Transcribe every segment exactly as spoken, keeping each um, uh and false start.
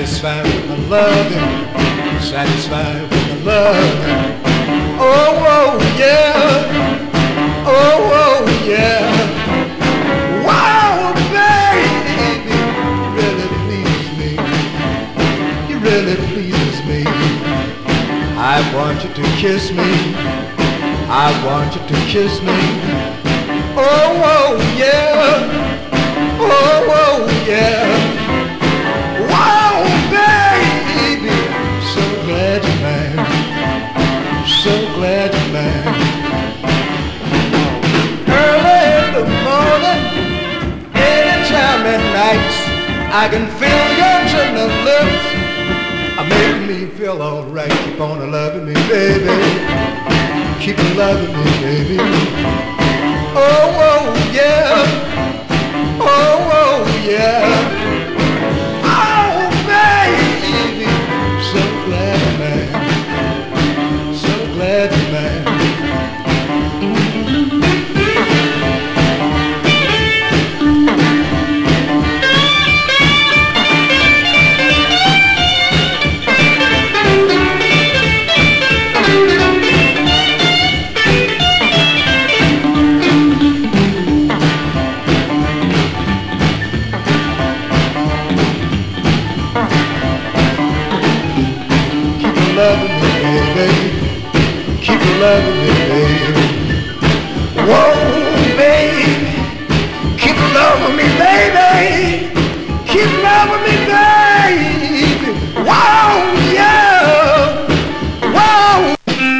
satisfied with my loving, satisfied with my loving. Oh, oh, yeah, oh, oh, yeah. Wow, baby, you really please me, you really pleases me. I want you to kiss me, I want you to kiss me. Oh, oh, yeah, oh, oh, yeah. Wow, baby, so glad you're mine, so glad you're mine. Early in the morning, anytime at night, I can feel your tender lips, making me feel alright. Keep on loving me, baby, keep on loving me, baby. Oh, oh, yeah, oh, oh, yeah. So glad you're mine, so glad you're mine. Loving me, baby, keep loving me, baby. Whoa, baby, keep loving me, baby, keep loving me, baby. Wow, yeah, wow.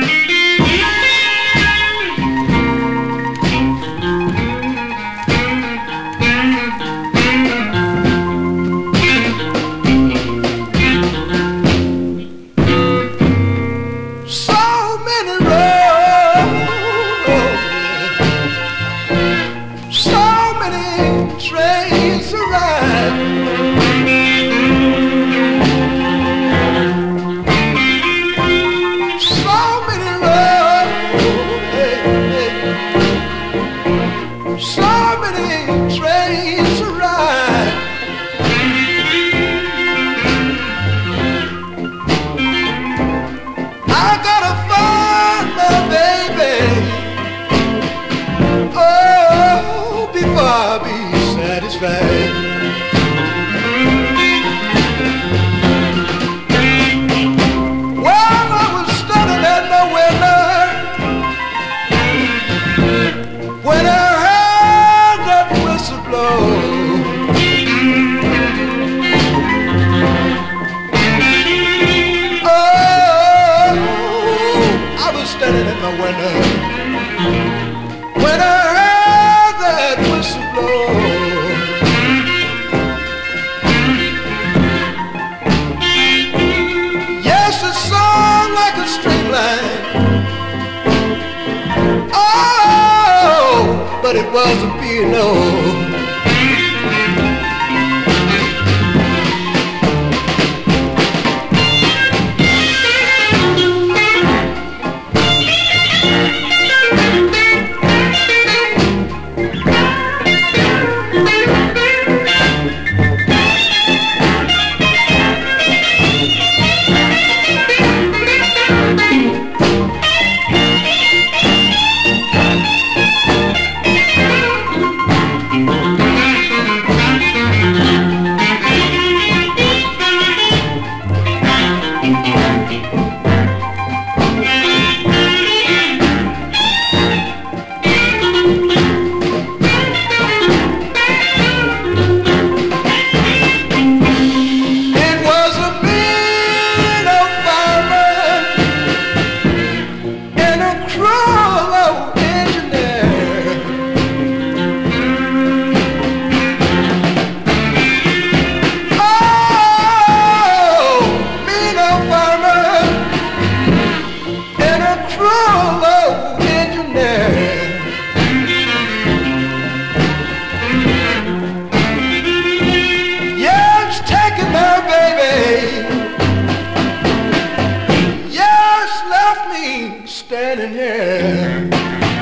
Trains arrive, so many roads, hey, hey. So many trains arrive. I gotta find my baby, oh, before I be satisfied. Well, I was standing at my window when I heard that whistle blow. Oh, I was standing at my window when I heard that whistle blow. Oh, but it wasn't being known. Standing here